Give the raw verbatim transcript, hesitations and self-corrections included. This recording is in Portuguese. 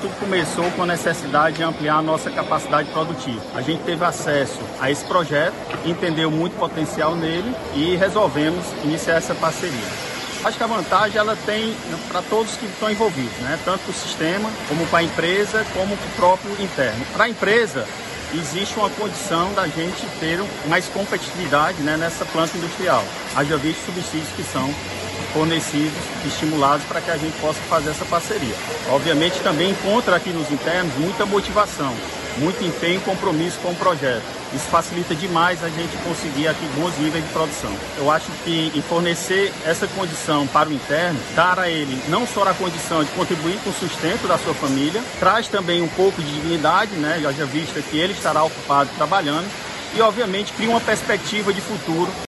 tudo começou com a necessidade de ampliar a nossa capacidade produtiva. A gente teve acesso a esse projeto, entendeu muito potencial nele e resolvemos iniciar essa parceria. Acho que a vantagem ela tem para todos que estão envolvidos, né? Tanto para o sistema, como para a empresa, como para o próprio interno. Para a empresa, existe uma condição da gente ter mais competitividade, né, nessa planta industrial. Haja visto subsídios que são fornecidos, estimulados para que a gente possa fazer essa parceria. Obviamente também encontra aqui nos internos muita motivação, muito empenho e compromisso com o projeto. Isso facilita demais a gente conseguir aqui bons níveis de produção. Eu acho que em fornecer essa condição para o interno, dar a ele não só a condição de contribuir com o sustento da sua família, traz também um pouco de dignidade, né? Já já vista que ele estará ocupado trabalhando e obviamente cria uma perspectiva de futuro